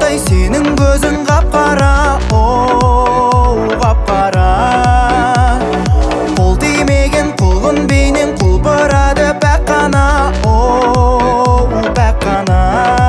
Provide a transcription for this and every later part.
таудай, сенің көзің қап-қара, оу қап-қара. Қол тимеген құлын бейнен құлпырады бәк қана, оу бәк қана.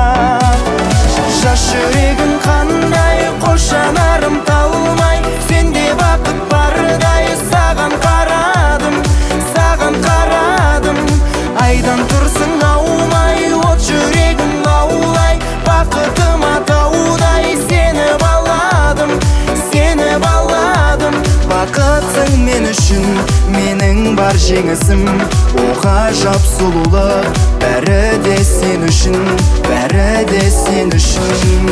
Жас жүрегің қандай, қош жанарым талмай, сенде бақыт бардай, саған қарадым, саған қарадым. Айдан тұрсың аумай, от жүрегім лаулай, бақытыма таудай, сені баладым, сені баладым. Бақытсың мен үшін, менің бар жеңісім, оғажап сұлулық, бәрі де сен үшін, бәрі де сен үшін.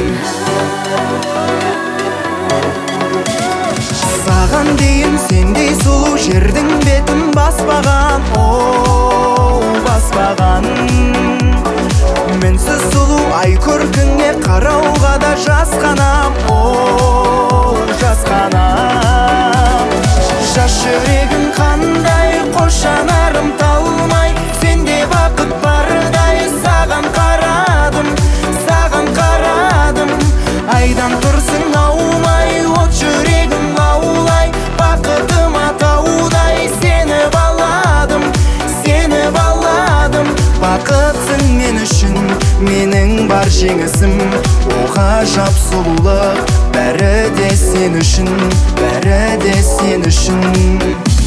Саған дейін сендей сұлу жердің бетін баспаған, оу баспаған. Мінсіз сұлу ай көркіңе қарауға да жасқанам, оу жасқанам. Жас жүрегің қандай, қош жанарым талмай, сенде бақыт бардай, саған қарадым, саған қарадым. Айдан тұрсың аумай, от жүрегім лаулай, бақытыма таудай, сені баладым, сені баладым. Бақытсың мен үшін, менің бар жеңісім, оғажап сұлулық, бәрі де сен үшін, бәрі де сен үшін.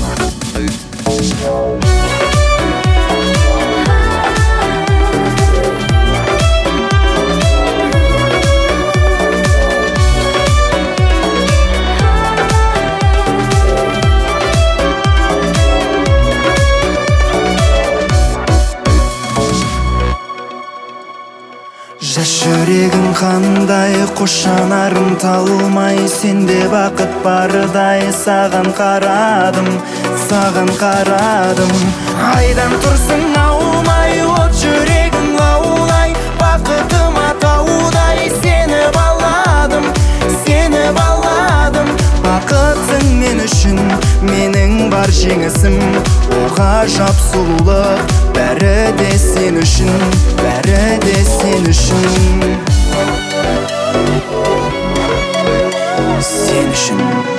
Жас жүрегің қандай, қош жанарым талмай, сенде бақыт бардай, саған қарадым, саған қарадым. Айдан тұрсың аумай, от жүрегің лаулай, бақытыма таудай, сені баладым, сені баладым. Бақытсың мен үшін, менің бар жеңісім, оғажап сұлулық, бәрі де сен үшін, бәрі де сен үшін. Сен үшін.